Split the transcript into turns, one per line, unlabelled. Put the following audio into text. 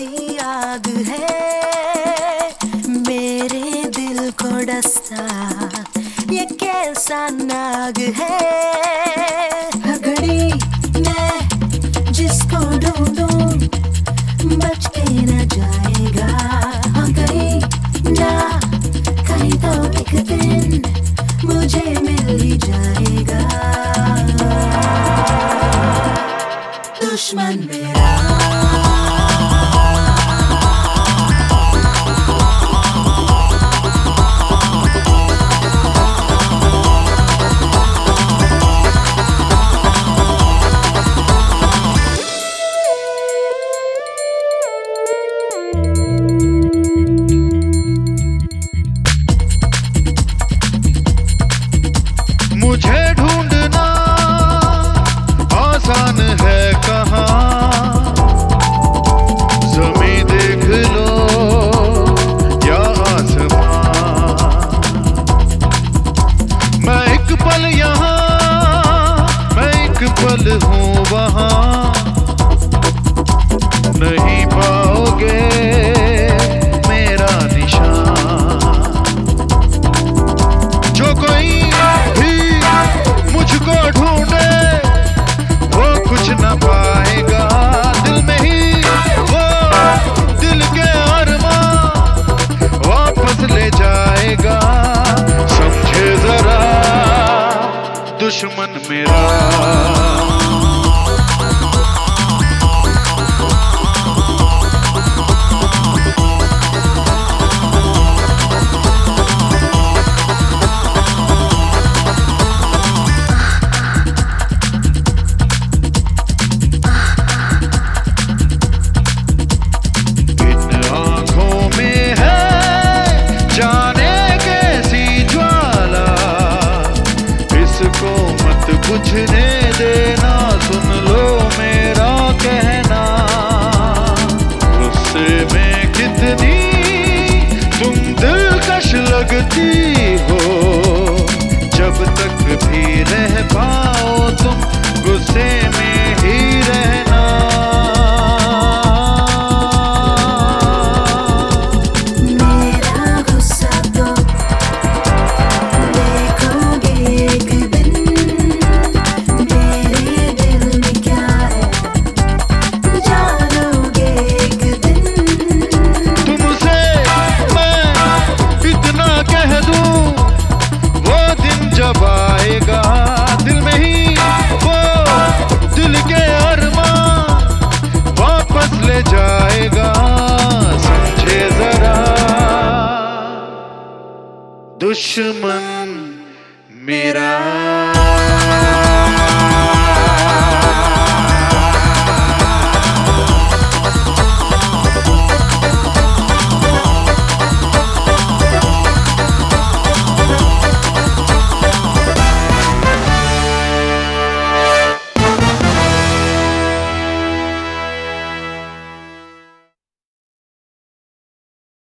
सी आग है मेरे दिल को डसता, ये कैसा नाग है। हर घड़ी मैं जिसको ढूंढूं बच के न जाएगा, हाँ कहीं ना कहीं तो एक दिन मुझे मिल ही जाएगा। दुश्मन मेरा
मुझे ढूंढना आसान है कहाँ, ज़मीं देख लो या आसमां। मैं एक पल यहाँ, मैं एक पल हूँ वहाँ, नहीं पाओगे मेरा निशान। जो कोई मुझको ढूंढे वो कुछ न पाएगा, दिल में ही वो दिल के अरमां वापस ले जाएगा। समझे जरा दुश्मन मेरा, बुझने देना, सुन लो मेरा कहना। गुस्से में कितनी तुम दिलकश लगती हो, जब तक भी रह पाओ तुम गुस्से में ही रहना।
मेरा गुस्सा तो देखोगे एक दिन,
जब आएगा दिल में ही वो दिल के अरमां वापस ले जाएगा। समझे जरा दुश्मन मेरा।